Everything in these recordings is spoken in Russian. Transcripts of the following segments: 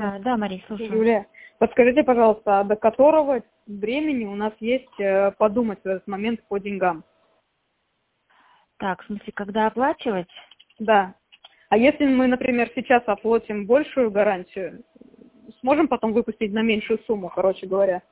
Да, Мария, слушаю. Юлия, подскажите, пожалуйста, а до которого времени у нас есть подумать в этот момент по деньгам? Так, в смысле, когда оплачивать? Да. А если мы, например, сейчас оплатим большую гарантию, сможем потом выпустить на меньшую сумму, короче говоря?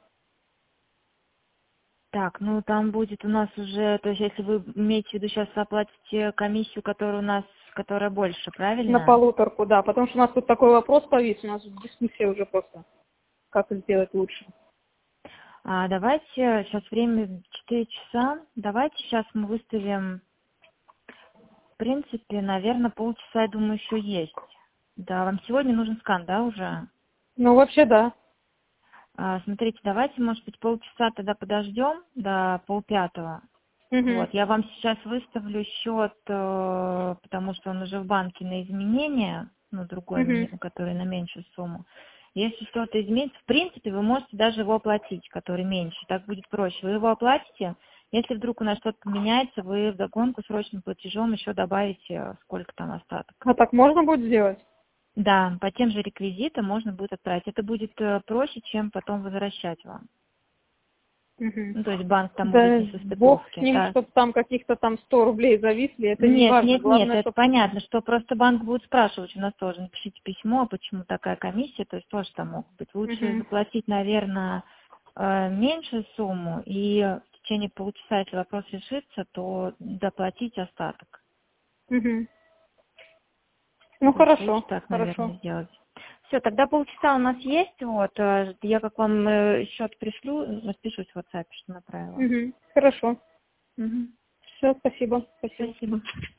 Так, ну там будет у нас уже, то есть если вы имеете в виду сейчас оплатите комиссию, которая у нас, которая больше, На правильно? полуторку, да. Потому что у нас тут такой вопрос повис, у нас дискуссия уже просто, как это сделать лучше. Давайте, сейчас время 4 часа, давайте сейчас мы выставим, в принципе, наверное, полчаса, я думаю, еще есть. Да, вам сегодня нужен скан, да, уже? Ну, вообще, да. Смотрите, давайте, может быть, полчаса тогда подождем до полпятого. Угу. Вот, я вам сейчас выставлю счет, потому что он уже в банке на изменения, ну, другой, Угу. который на меньшую сумму. Если что-то изменится, в принципе, вы можете даже его оплатить, который меньше, так будет проще. Вы его оплатите, если вдруг у нас что-то поменяется, вы вдогонку срочным платежом еще добавите, сколько там остаток. А так можно будет сделать? Да, по тем же реквизитам можно будет отправить. Это будет проще, чем потом возвращать вам. Угу. Ну, то есть банк там будет Да не бог с состыковки. ним, Да. чтобы там каких-то там 100 рублей зависли, это не Нет, важно. нет, нет, Главное, это чтобы... понятно, что просто банк будет спрашивать у нас тоже, напишите письмо, почему такая комиссия, то есть тоже там могут быть. Лучше Угу. заплатить, наверное, меньшую сумму и в течение полчаса, если вопрос решится, то доплатить остаток. Угу. Ну, То есть лучше хорошо, так, хорошо. наверное, сделать. Все, тогда полчаса у нас есть, вот, я как вам счет пришлю, распишусь в WhatsApp, что направила. Угу. Хорошо. Угу. Все, спасибо. Спасибо. Спасибо.